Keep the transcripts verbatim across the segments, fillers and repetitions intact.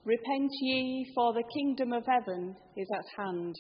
Repent ye, for the kingdom of heaven is at hand.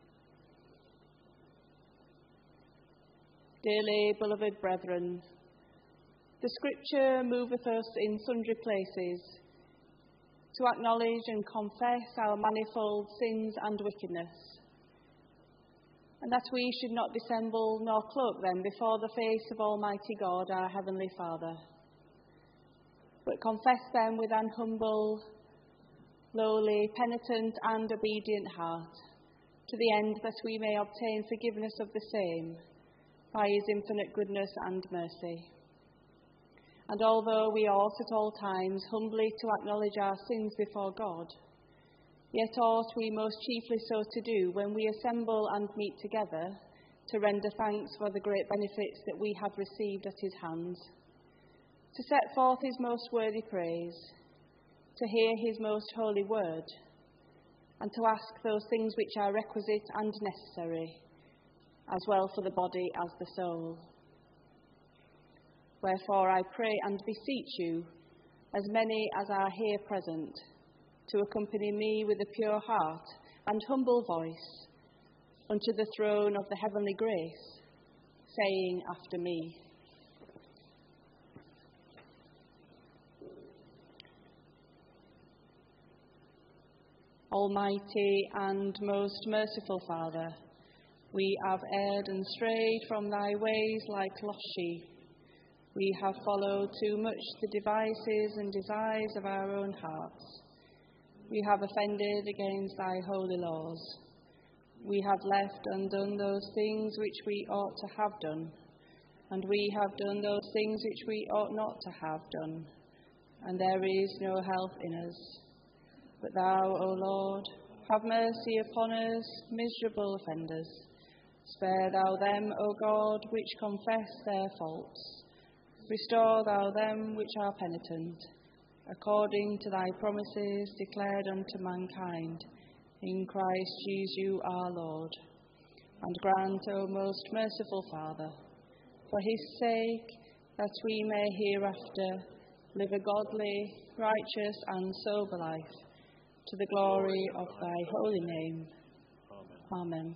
Dearly beloved brethren, the Scripture moveth us in sundry places to acknowledge and confess our manifold sins and wickedness, and that we should not dissemble nor cloak them before the face of Almighty God, our Heavenly Father, but confess them with an humble, lowly, penitent and obedient heart, to the end that we may obtain forgiveness of the same by his infinite goodness and mercy. And although we ought at all times humbly to acknowledge our sins before God, yet ought we most chiefly so to do when we assemble and meet together to render thanks for the great benefits that we have received at his hands, to set forth his most worthy praise, to hear his most holy word, and to ask those things which are requisite and necessary, as well for the body as the soul. Wherefore I pray and beseech you, as many as are here present, to accompany me with a pure heart and humble voice unto the throne of the heavenly grace, saying after me, Almighty and most merciful Father, we have erred and strayed from thy ways like lost sheep. We have followed too much the devices and desires of our own hearts. We have offended against thy holy laws. We have left undone those things which we ought to have done, and we have done those things which we ought not to have done, and there is no help in us. But thou, O Lord, have mercy upon us, miserable offenders. Spare thou them, O God, which confess their faults. Restore thou them which are penitent, according to thy promises declared unto mankind, in Christ Jesus our Lord. And grant, O most merciful Father, for his sake, that we may hereafter live a godly, righteous and sober life, to the glory of thy holy name. Amen. Amen.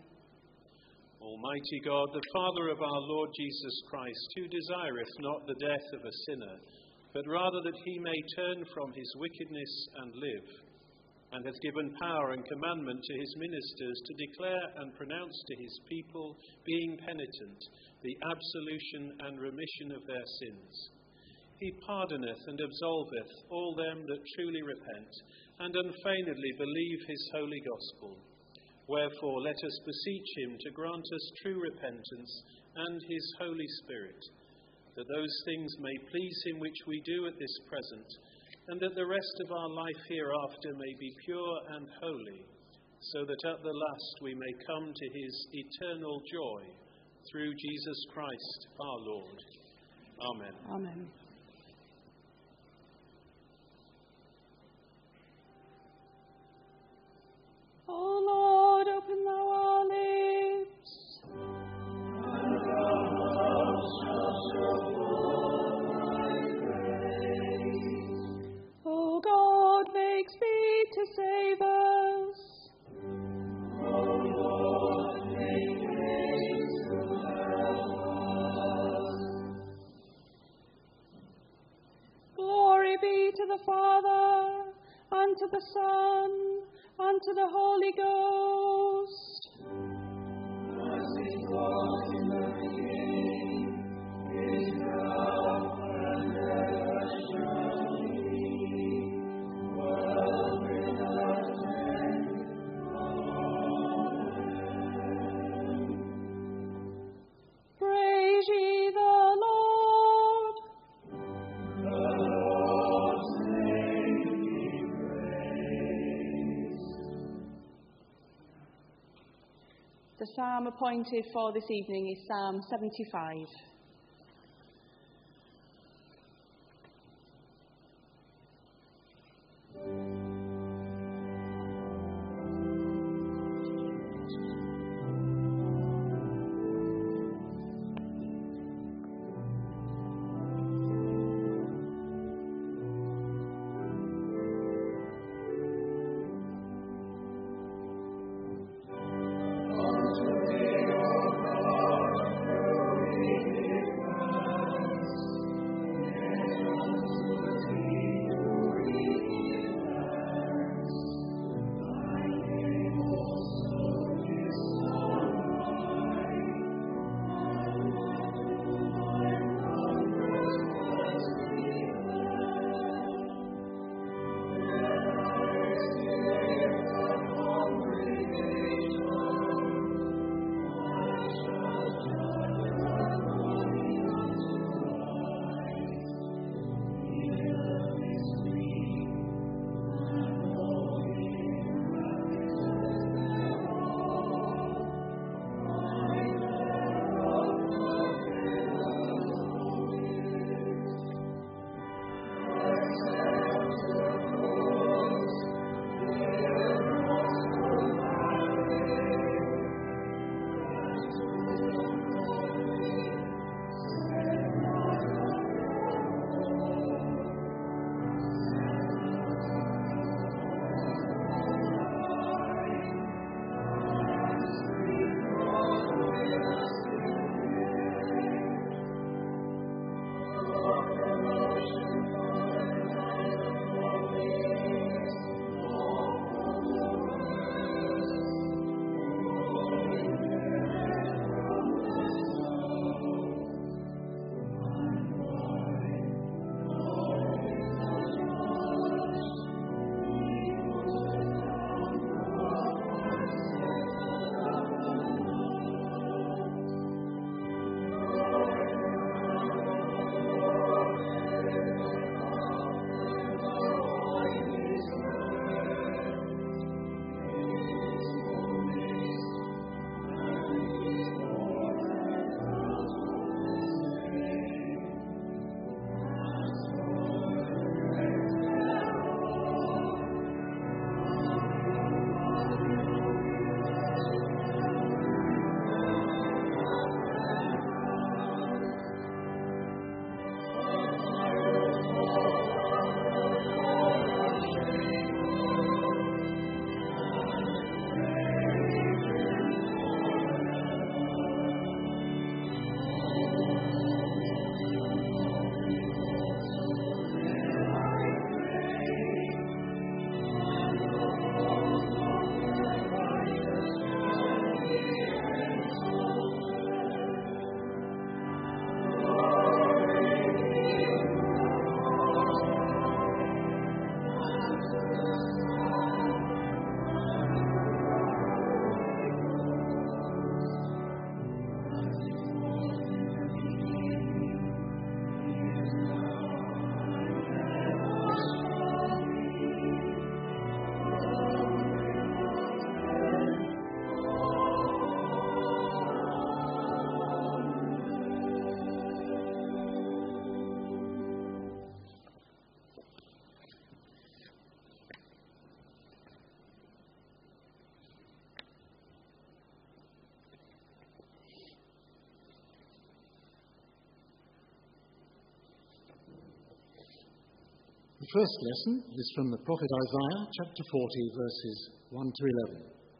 Almighty God, the Father of our Lord Jesus Christ, who desireth not the death of a sinner, but rather that he may turn from his wickedness and live, and hath given power and commandment to his ministers to declare and pronounce to his people, being penitent, the absolution and remission of their sins. He pardoneth and absolveth all them that truly repent, and unfeignedly believe his holy gospel. Wherefore let us beseech him to grant us true repentance and his Holy Spirit, that those things may please him which we do at this present, and that the rest of our life hereafter may be pure and holy, so that at the last we may come to his eternal joy, through Jesus Christ our Lord. Amen. Amen. O Lord, open thou our lips, and our mouths shall show forth thy praise. O God, make speed to save us. O Lord, make haste to help us. Glory be to the Father, and to the Son, and to the Holy Ghost, as it was in the beginning, is now, and ever shall be, world without end. Amen. Praise ye the Lord. The Lord's name be praised. The psalm appointed for this evening is Psalm seventy-five. first lesson is from the prophet Isaiah, chapter forty, verses one to eleven.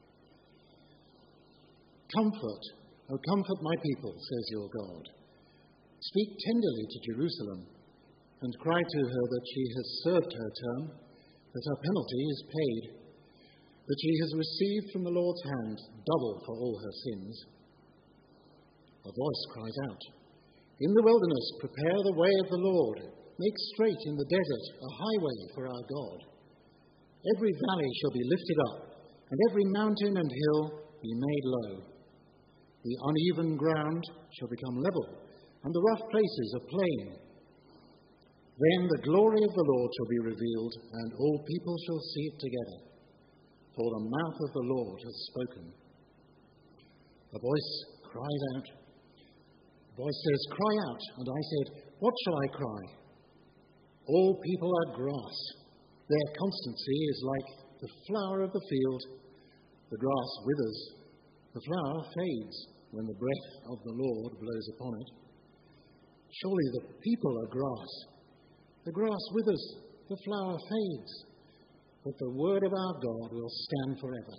Comfort, O comfort my people, says your God. Speak tenderly to Jerusalem, and cry to her that she has served her term, that her penalty is paid, that she has received from the Lord's hand double for all her sins. A voice cries out, in the wilderness prepare the way of the Lord, make straight in the desert a highway for our God. Every valley shall be lifted up, and every mountain and hill be made low. The uneven ground shall become level, and the rough places a plain. Then the glory of the Lord shall be revealed, and all people shall see it together. For the mouth of the Lord has spoken. A voice cries out. A voice says, cry out. And I said, what shall I cry? All people are grass. Their constancy is like the flower of the field. The grass withers. The flower fades when the breath of the Lord blows upon it. Surely the people are grass. The grass withers, the flower fades, but the word of our God will stand forever.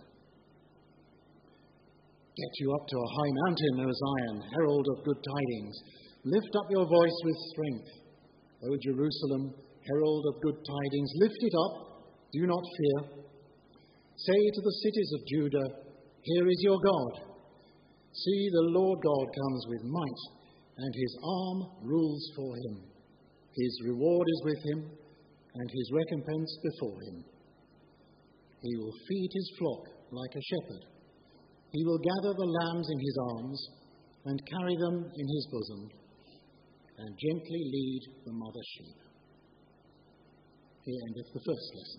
Get you up to a high mountain, O Zion, herald of good tidings. Lift up your voice with strength. O Jerusalem, herald of good tidings, lift it up, do not fear. Say to the cities of Judah, here is your God. See, the Lord God comes with might, and his arm rules for him. His reward is with him, and his recompense before him. He will feed his flock like a shepherd. He will gather the lambs in his arms, and carry them in his bosom, and gently lead the mother sheep. Here endeth the first lesson.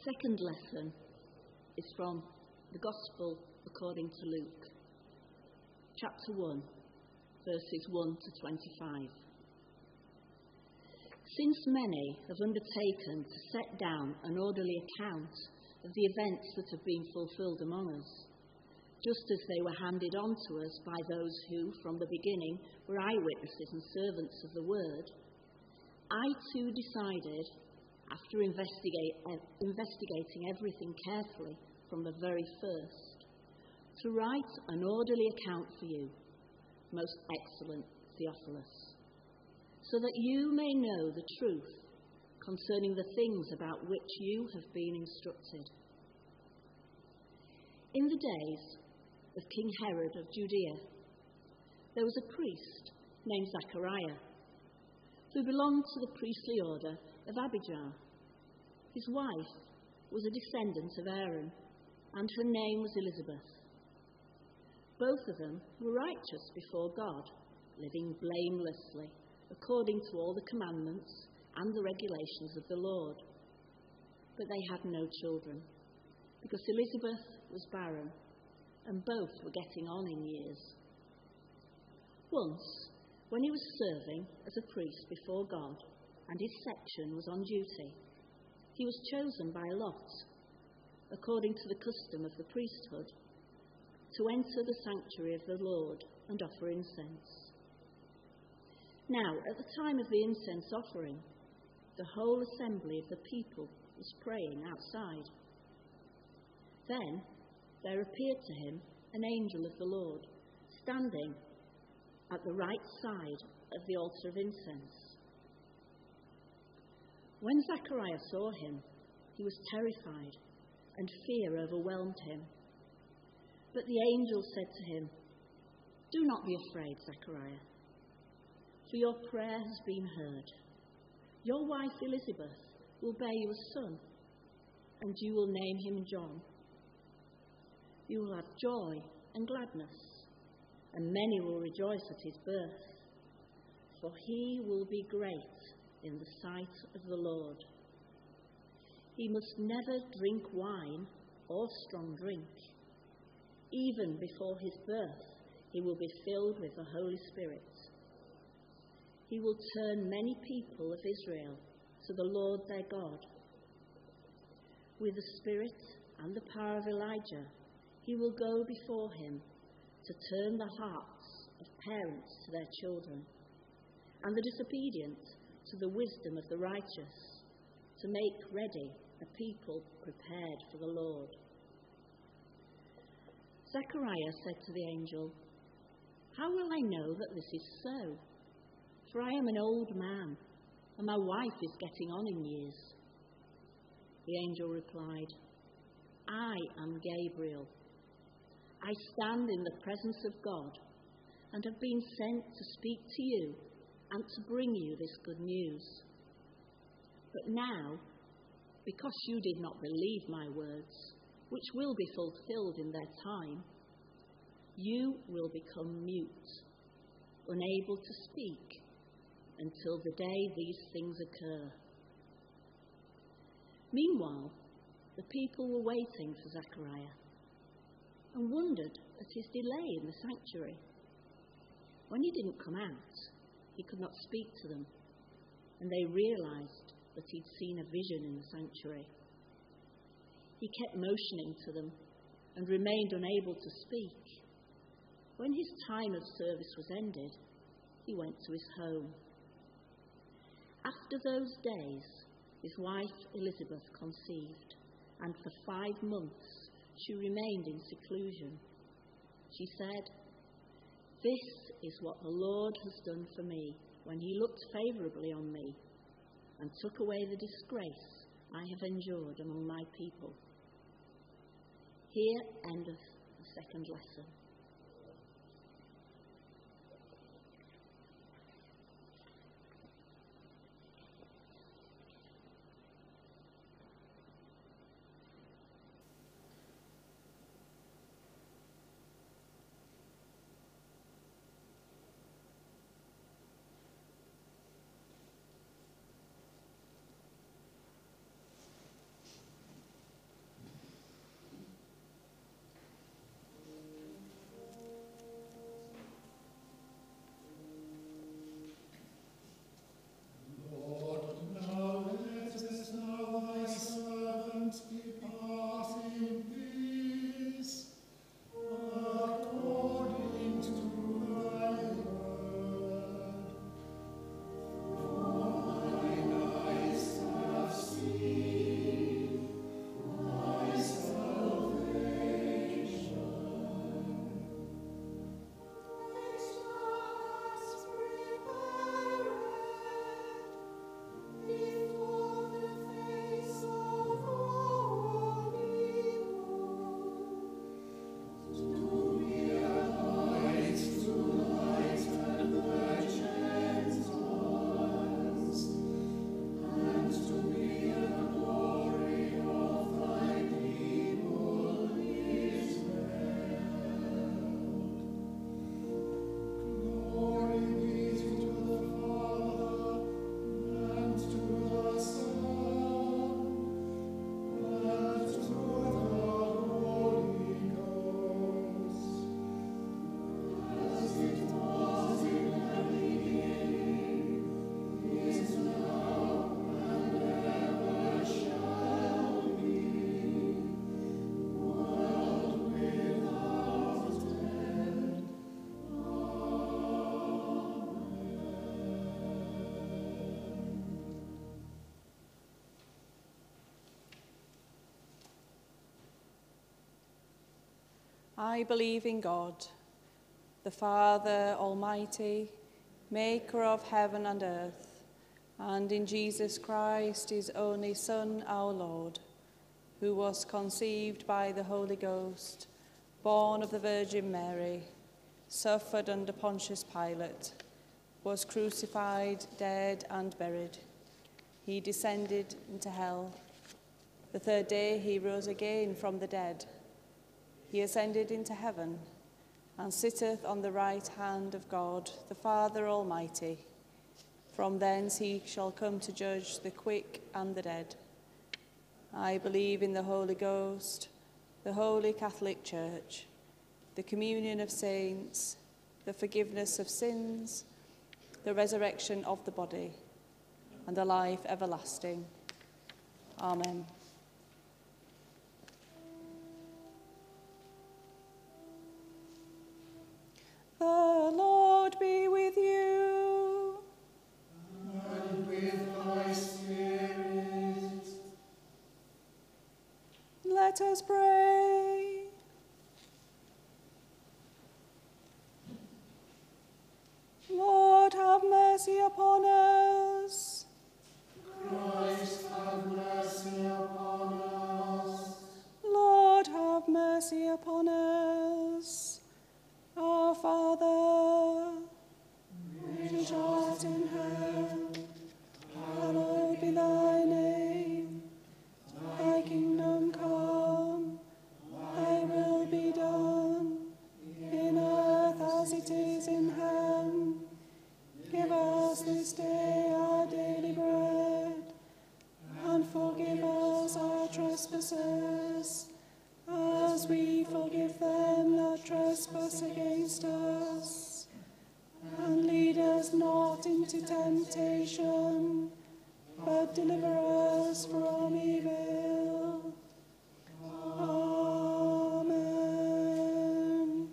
second lesson is from the Gospel according to Luke, chapter one, verses one to twenty-five. Since many have undertaken to set down an orderly account of the events that have been fulfilled among us, just as they were handed on to us by those who, from the beginning, were eyewitnesses and servants of the word, I too decided, after investigate, uh, investigating everything carefully from the very first, to write an orderly account for you, most excellent Theophilus, so that you may know the truth concerning the things about which you have been instructed. In the days of King Herod of Judea, there was a priest named Zachariah, who belonged to the priestly order of Abijah. His wife was a descendant of Aaron, and her name was Elizabeth. Both of them were righteous before God, living blamelessly, according to all the commandments and the regulations of the Lord. But they had no children, because Elizabeth was barren, and both were getting on in years. Once, when he was serving as a priest before God, and his section was on duty, he was chosen by lot, according to the custom of the priesthood, to enter the sanctuary of the Lord and offer incense. Now, at the time of the incense offering, the whole assembly of the people was praying outside. Then there appeared to him an angel of the Lord, standing at the right side of the altar of incense. When Zachariah saw him, he was terrified, and fear overwhelmed him. But the angel said to him, "Do not be afraid, Zachariah, for your prayer has been heard. Your wife Elizabeth will bear you a son, and you will name him John. You will have joy and gladness, and many will rejoice at his birth, for he will be great in the sight of the Lord. He must never drink wine or strong drink. Even before his birth, he will be filled with the Holy Spirit. He will turn many people of Israel to the Lord their God. With the spirit and the power of Elijah, he will go before him to turn the hearts of parents to their children, and the disobedient to the wisdom of the righteous, to make ready a people prepared for the Lord." Zechariah said to the angel, "How will I know that this is so? For I am an old man, and my wife is getting on in years." The angel replied, "I am Gabriel. I stand in the presence of God, and have been sent to speak to you and to bring you this good news. But now, because you did not believe my words, which will be fulfilled in their time, you will become mute, unable to speak, until the day these things occur." Meanwhile, the people were waiting for Zechariah and wondered at his delay in the sanctuary. When he didn't come out, he could not speak to them, and they realized that he'd seen a vision in the sanctuary. He kept motioning to them and remained unable to speak. When his time of service was ended, he went to his home. After those days, his wife Elizabeth conceived, and for five months she remained in seclusion. She said, "This is what the Lord has done for me when he looked favourably on me and took away the disgrace I have endured among my people." Here endeth the second lesson. I believe in God, the Father Almighty, maker of heaven and earth, and in Jesus Christ, his only Son, our Lord, who was conceived by the Holy Ghost, born of the Virgin Mary, suffered under Pontius Pilate, was crucified, dead, and buried. He descended into hell. The third day he rose again from the dead. He ascended into heaven, and sitteth on the right hand of God, the Father Almighty. From thence he shall come to judge the quick and the dead. I believe in the Holy Ghost, the Holy Catholic Church, the communion of saints, the forgiveness of sins, the resurrection of the body, and the life everlasting. Amen. The Lord be with you. And with thy spirit. Let us pray. Lord, have mercy upon us. Christ, have mercy upon us. Lord, have mercy upon us. Our Father, which art in heaven, hallowed be thy name. Thy kingdom come, thy will be done, in earth as it is in heaven. Give us this day our daily bread, and forgive us our trespasses, as we forgive them that trespass against us. And lead us not into temptation, but deliver us from evil. Amen.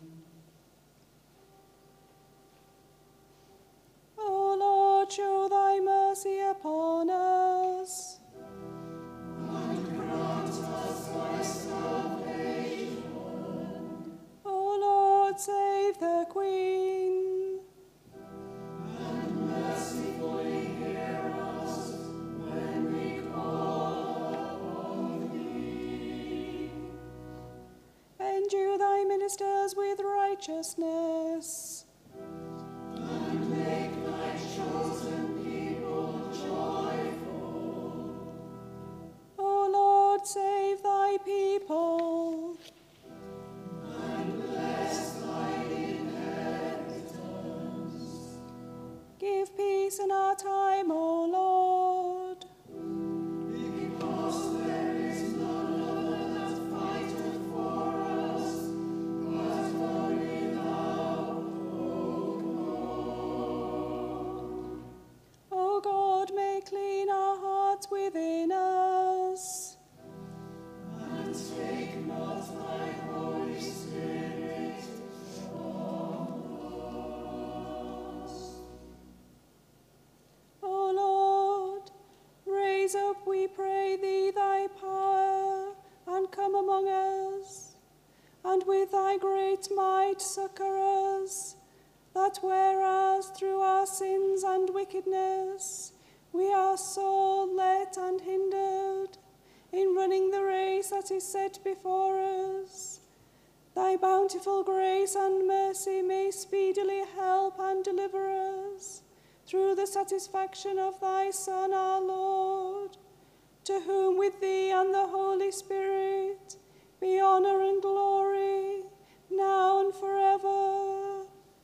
O Lord, show thy mercy upon us. And grant us thy salvation. O Lord, save the Queen. And mercifully hear us when we call upon thee. Endue thy ministers with righteousness. And make thy chosen people joyful. O Lord, save thy people. And bless thy inheritance. Give peace in our time, O Lord. Because there is none other that fighteth for us, but only thou, O God. O God, make clean our hearts within us. And take not thy Holy Spirit from us. O Lord, raise up, we pray thee, thy power, and come among us, and with thy great might succor us, that whereas through our sins and wickedness we are sore let and hindered in running the race that is set before us, thy bountiful grace and mercy may speedily help and deliver us through the satisfaction of thy Son, our Lord, to whom with thee and the Holy Spirit be honour and glory, now and forever.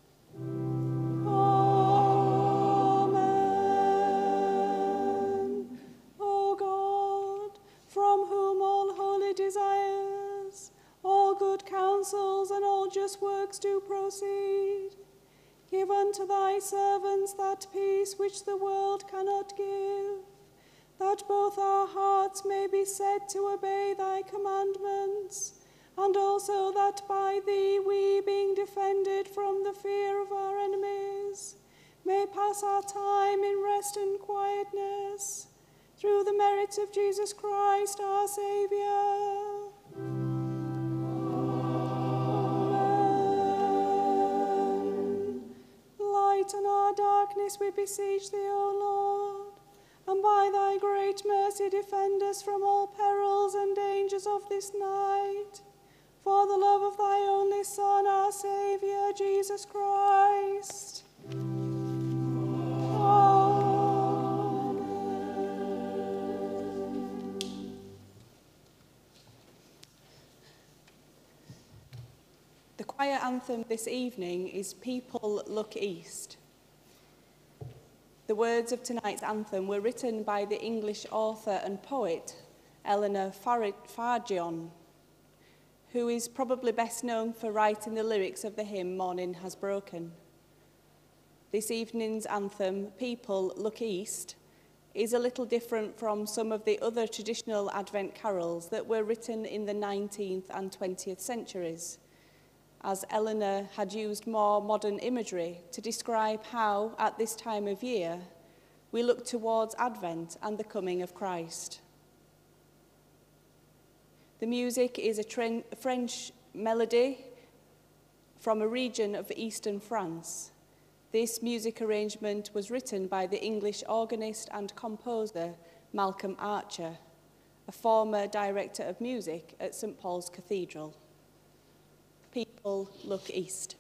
Amen. O God, from whom all holy desires, all good counsels, and all just works do proceed, give unto thy servants that peace which the world cannot give, that both our hearts may be set to obey thy commandments, and also that by thee we, being defended from the fear of our enemies, may pass our time in rest and quietness, through the merits of Jesus Christ our Saviour. Amen. darkness, we beseech thee, O Lord. And by thy great mercy defend us from all perils and dangers of this night. For the love of thy only Son, our Saviour, Jesus Christ. The choir anthem this evening is People Look East. The words of tonight's anthem were written by the English author and poet Eleanor Farjeon, who is probably best known for writing the lyrics of the hymn Morning Has Broken. This evening's anthem, People Look East, is a little different from some of the other traditional Advent carols that were written in the nineteenth and twentieth centuries, as Eleanor had used more modern imagery to describe how, at this time of year, we look towards Advent and the coming of Christ. The music is a tren- French melody from a region of eastern France. This music arrangement was written by the English organist and composer Malcolm Archer, a former director of music at Saint Paul's Cathedral. People Look East.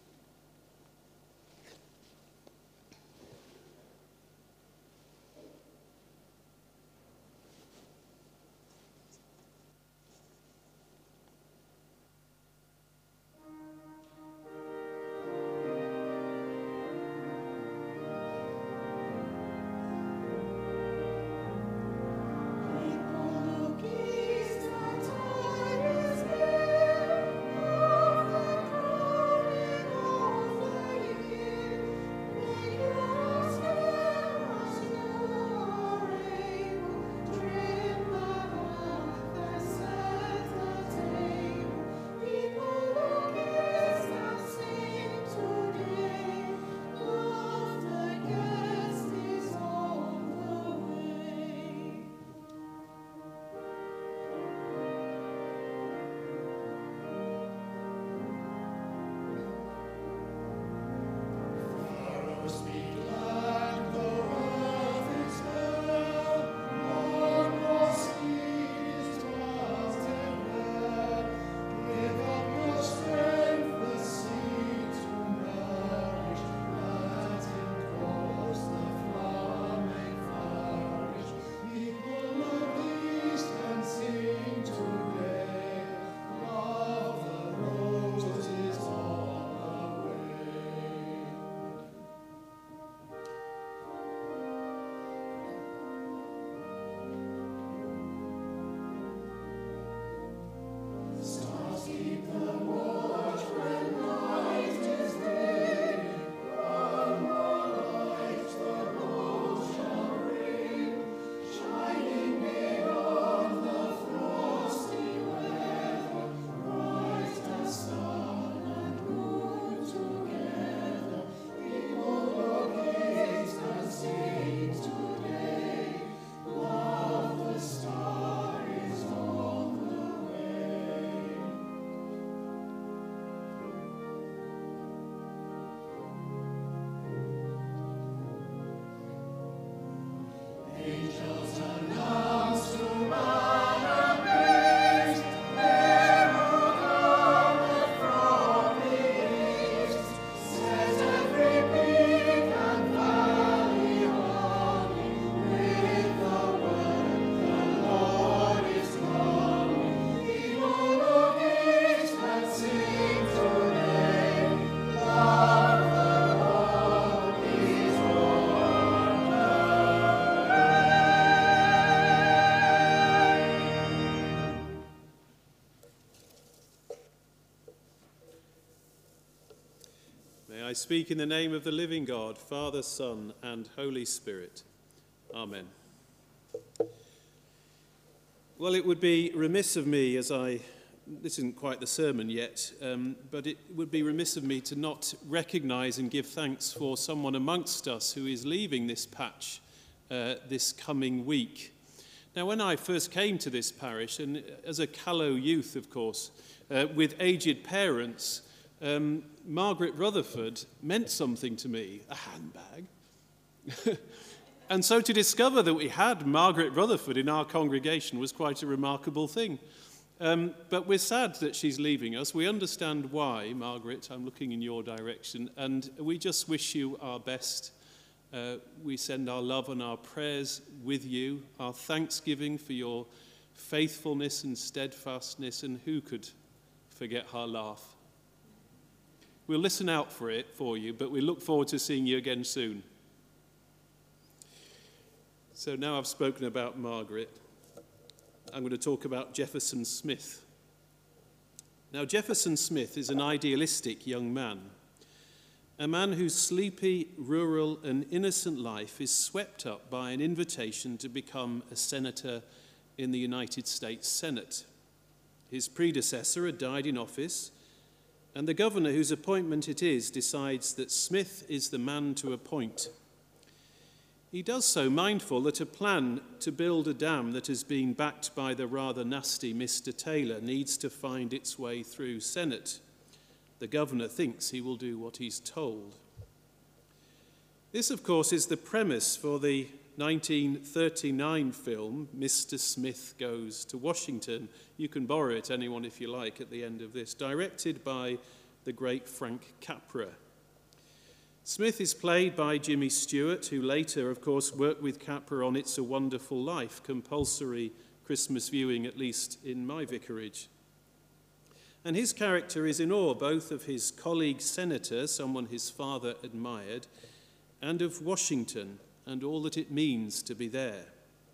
I speak in the name of the living God, Father, Son, and Holy Spirit. Amen. Well, it would be remiss of me as I, this isn't quite the sermon yet, um, but it would be remiss of me to not recognise and give thanks for someone amongst us who is leaving this patch uh, this coming week. Now, when I first came to this parish, and as a callow youth, of course, uh, with aged parents, um, Margaret Rutherford meant something to me. A handbag. And so to discover that we had Margaret Rutherford in our congregation was quite a remarkable thing. Um, but we're sad that she's leaving us. We understand why, Margaret. I'm looking in your direction. And we just wish you our best. Uh, we send our love and our prayers with you, our thanksgiving for your faithfulness and steadfastness, and who could forget her laugh? We'll listen out for it for you, but we look forward to seeing you again soon. So now I've spoken about Margaret, I'm going to talk about Jefferson Smith. Now, Jefferson Smith is an idealistic young man, a man whose sleepy, rural, and innocent life is swept up by an invitation to become a senator in the United States Senate. His predecessor had died in office, and the governor whose appointment it is decides that Smith is the man to appoint. He does so mindful that a plan to build a dam that has been backed by the rather nasty Mister Taylor needs to find its way through Senate. The governor thinks he will do what he's told. This, of course, is the premise for the nineteen thirty-nine film, Mister Smith Goes to Washington. You can borrow it, anyone, if you like, at the end of this, directed by the great Frank Capra. Smith is played by Jimmy Stewart, who later, of course, worked with Capra on It's a Wonderful Life, compulsory Christmas viewing, at least in my vicarage. And his character is in awe both of his colleague senator, someone his father admired, and of Washington and all that it means to be there.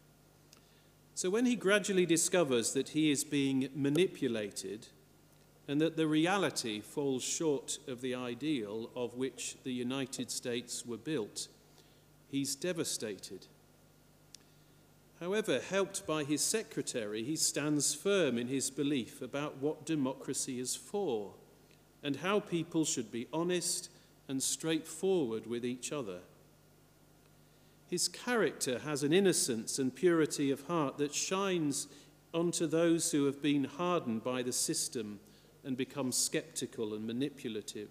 So when he gradually discovers that he is being manipulated and that the reality falls short of the ideal of which the United States were built, he's devastated. However, helped by his secretary, he stands firm in his belief about what democracy is for and how people should be honest and straightforward with each other. His character has an innocence and purity of heart that shines onto those who have been hardened by the system and become skeptical and manipulative.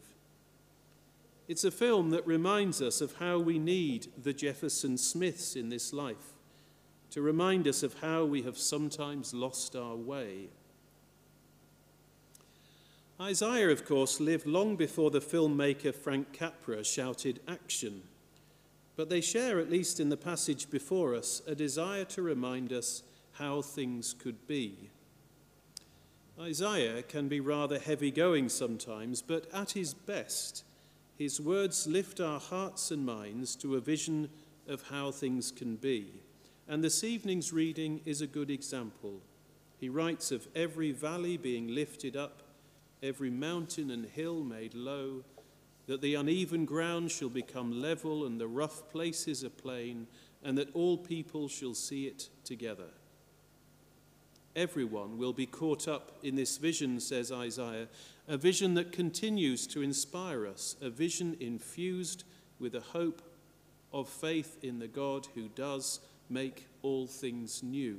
It's a film that reminds us of how we need the Jefferson Smiths in this life, to remind us of how we have sometimes lost our way. Isaiah, of course, lived long before the filmmaker Frank Capra shouted action, but they share, at least in the passage before us, a desire to remind us how things could be. Isaiah can be rather heavy-going sometimes, but at his best, his words lift our hearts and minds to a vision of how things can be. And this evening's reading is a good example. He writes of every valley being lifted up, every mountain and hill made low, that the uneven ground shall become level and the rough places a plain, and that all people shall see it together. Everyone will be caught up in this vision, says Isaiah, a vision that continues to inspire us, a vision infused with a hope of faith in the God who does make all things new.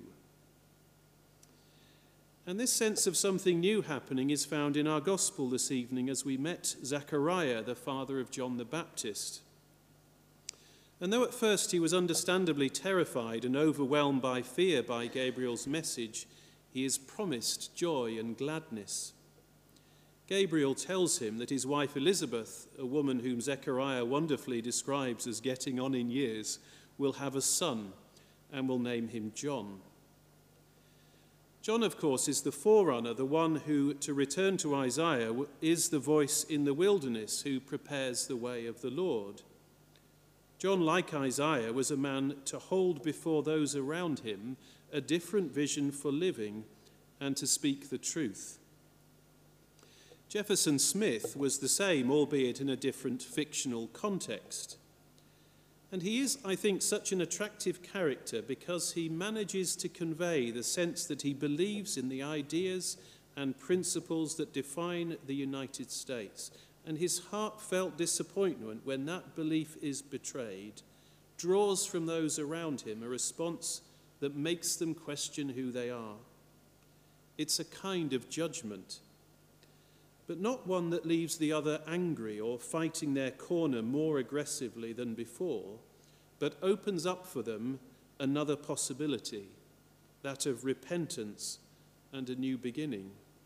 And this sense of something new happening is found in our gospel this evening as we met Zechariah, the father of John the Baptist. And though at first he was understandably terrified and overwhelmed by fear by Gabriel's message, he is promised joy and gladness. Gabriel tells him that his wife Elizabeth, a woman whom Zechariah wonderfully describes as getting on in years, will have a son and will name him John. John, of course, is the forerunner, the one who, to return to Isaiah, is the voice in the wilderness who prepares the way of the Lord. John, like Isaiah, was a man to hold before those around him a different vision for living and to speak the truth. Jefferson Smith was the same, albeit in a different fictional context. And he is, I think, such an attractive character because he manages to convey the sense that he believes in the ideas and principles that define the United States. And his heartfelt disappointment when that belief is betrayed draws from those around him a response that makes them question who they are. It's a kind of judgment, but not one that leaves the other angry or fighting their corner more aggressively than before, but opens up for them another possibility, that of repentance and a new beginning.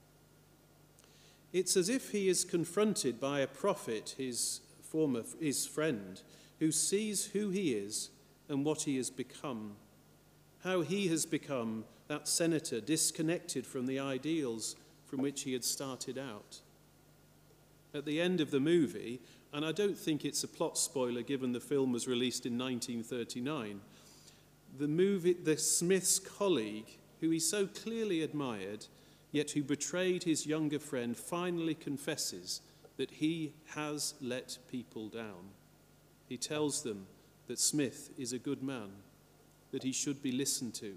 It's as if he is confronted by a prophet, his former his friend, who sees who he is and what he has become, how he has become that senator disconnected from the ideals from which he had started out. At the end of the movie, and I don't think it's a plot spoiler given the film was released in nineteen thirty-nine, the movie, the Smith's colleague, who he so clearly admired, yet who betrayed his younger friend, finally confesses that he has let people down. He tells them that Smith is a good man, that he should be listened to.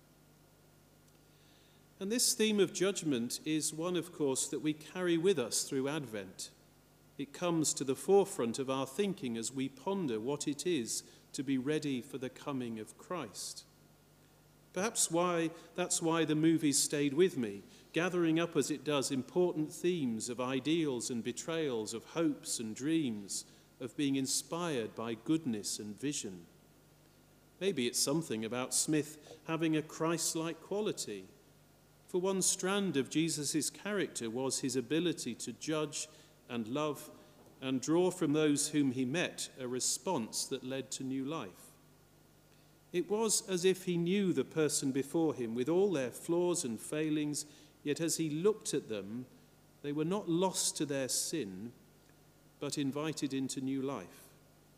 And this theme of judgment is one, of course, that we carry with us through Advent. It comes to the forefront of our thinking as we ponder what it is to be ready for the coming of Christ. Perhaps why that's why the movie stayed with me, gathering up as it does important themes of ideals and betrayals, of hopes and dreams, of being inspired by goodness and vision. Maybe it's something about Smith having a Christ-like quality. For one strand of Jesus' character was his ability to judge and love and draw from those whom he met a response that led to new life. It was as if he knew the person before him with all their flaws and failings, yet as he looked at them, they were not lost to their sin, but invited into new life.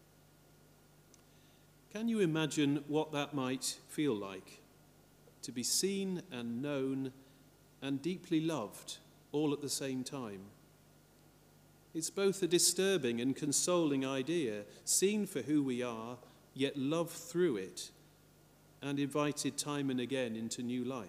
Can you imagine what that might feel like? To be seen and known and deeply loved all at the same time. It's both a disturbing and consoling idea, seen for who we are, yet loved through it, and invited time and again into new life.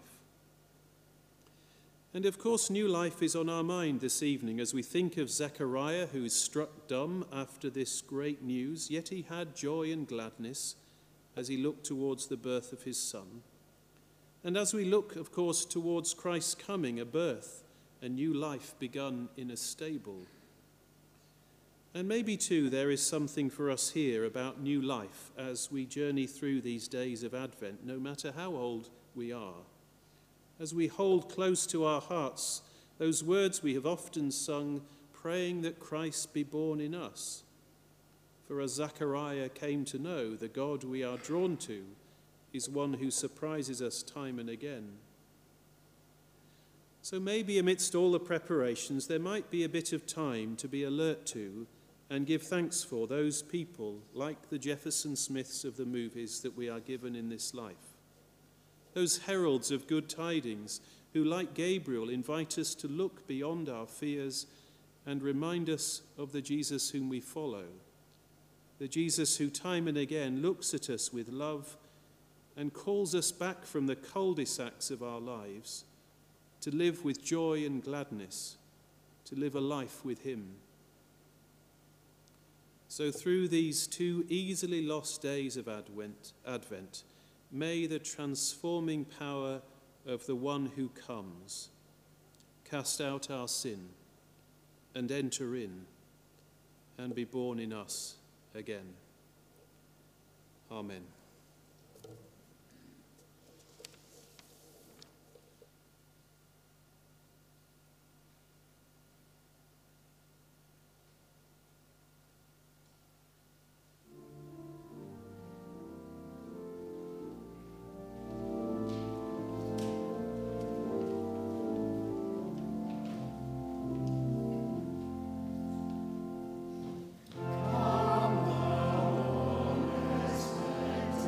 And of course, new life is on our mind this evening as we think of Zechariah, who is struck dumb after this great news, yet he had joy and gladness as he looked towards the birth of his son. And as we look, of course, towards Christ's coming, a birth, a new life begun in a stable. And maybe, too, there is something for us here about new life as we journey through these days of Advent, no matter how old we are. As we hold close to our hearts those words we have often sung, praying that Christ be born in us. For as Zechariah came to know, the God we are drawn to is one who surprises us time and again. So maybe amidst all the preparations, there might be a bit of time to be alert to and give thanks for those people, like the Jefferson Smiths of the movies, that we are given in this life. Those heralds of good tidings who, like Gabriel, invite us to look beyond our fears and remind us of the Jesus whom we follow, the Jesus who time and again looks at us with love and calls us back from the cul-de-sacs of our lives to live with joy and gladness, to live a life with him. So through these two easily lost days of Advent, Advent, may the transforming power of the one who comes cast out our sin and enter in and be born in us again. Amen. Come, thou Lord,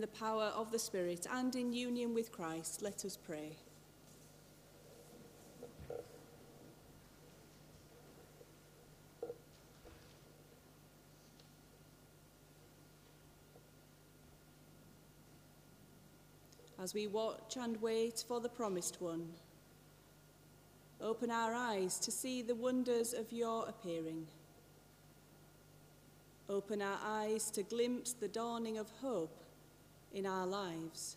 the power of the Spirit and in union with Christ, let us pray. As we watch and wait for the promised one, open our eyes to see the wonders of your appearing. Open our eyes to glimpse the dawning of hope in our lives.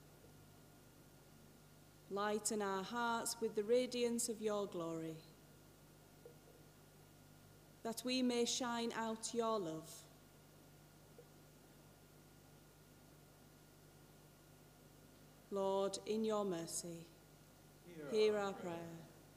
Lighten our hearts with the radiance of your glory, that we may shine out your love. Lord, in your mercy, hear, hear our prayer. prayer.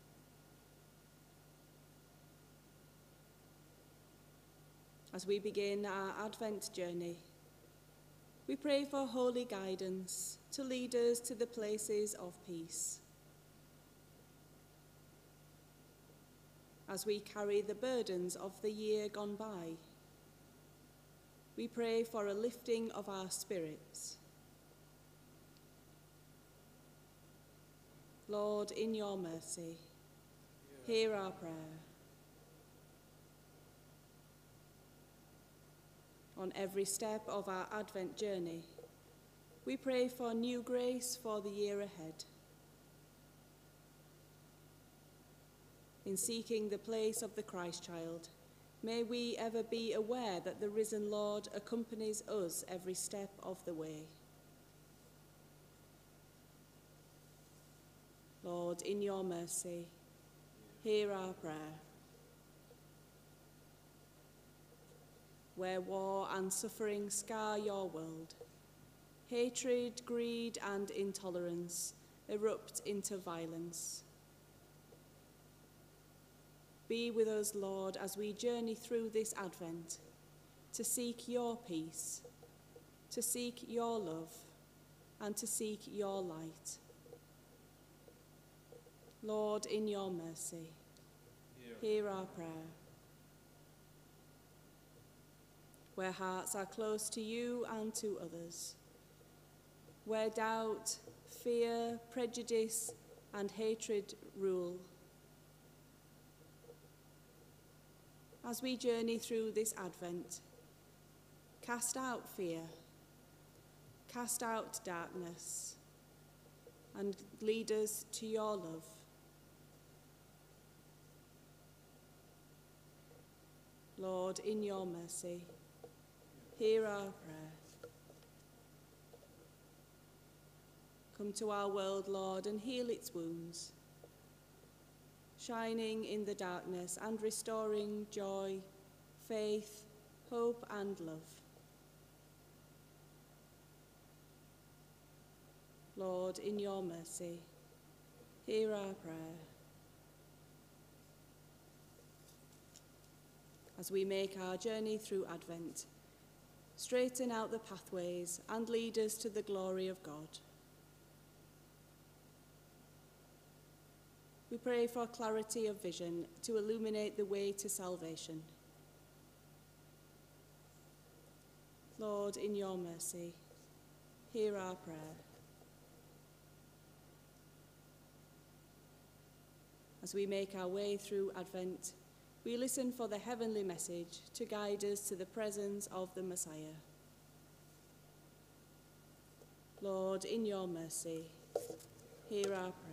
As we begin our Advent journey, we pray for holy guidance to lead us to the places of peace. As we carry the burdens of the year gone by, we pray for a lifting of our spirits. Lord, in your mercy, hear our prayer. On every step of our Advent journey, we pray for new grace for the year ahead. In seeking the place of the Christ child, may we ever be aware that the risen Lord accompanies us every step of the way. Lord, in your mercy, hear our prayer. Where war and suffering scar your world, hatred, greed, and intolerance erupt into violence. Be with us, Lord, as we journey through this Advent, to seek your peace, to seek your love, and to seek your light. Lord, in your mercy, hear our prayer. Where hearts are close to you and to others, where doubt, fear, prejudice, and hatred rule. As we journey through this Advent, cast out fear, cast out darkness, and lead us to your love. Lord, in your mercy, hear our prayer. Come to our world, Lord, and heal its wounds, shining in the darkness and restoring joy, faith, hope, and love. Lord, in your mercy, hear our prayer. As we make our journey through Advent, straighten out the pathways and lead us to the glory of God. We pray for clarity of vision to illuminate the way to salvation. Lord, in your mercy, hear our prayer. As we make our way through Advent, we listen for the heavenly message to guide us to the presence of the Messiah. Lord, in your mercy, hear our prayer.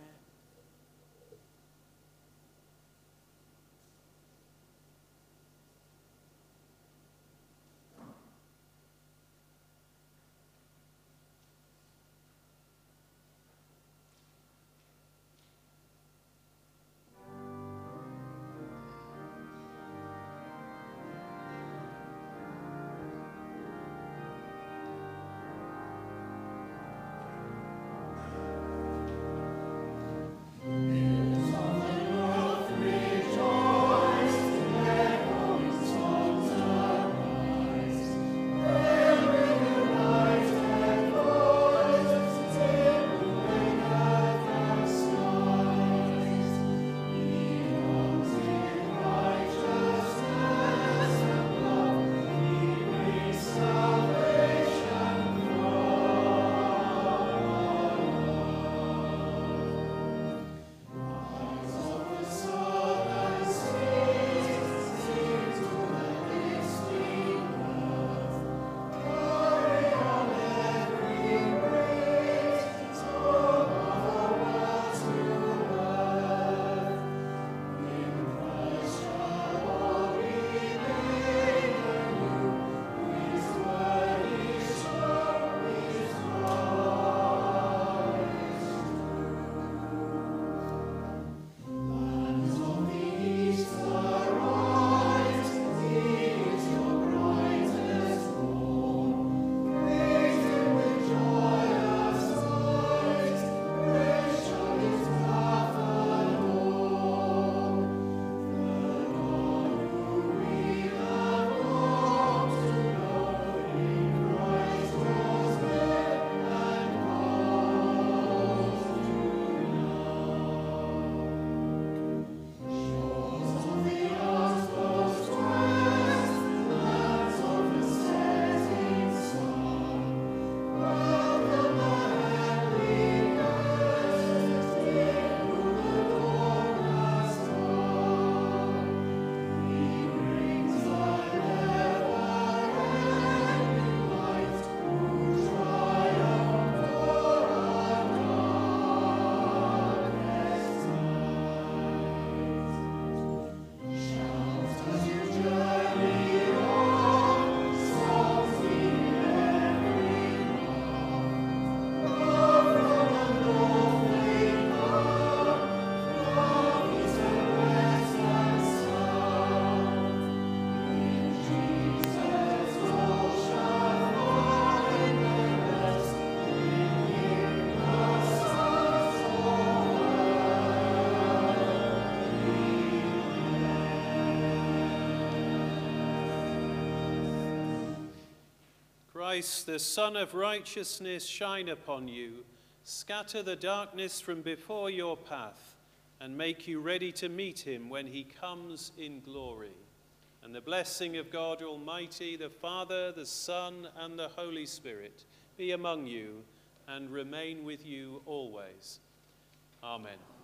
Christ, the Son of righteousness, shine upon you, scatter the darkness from before your path, and make you ready to meet him when he comes in glory. And the blessing of God Almighty, the Father, the Son, and the Holy Spirit be among you and remain with you always. Amen.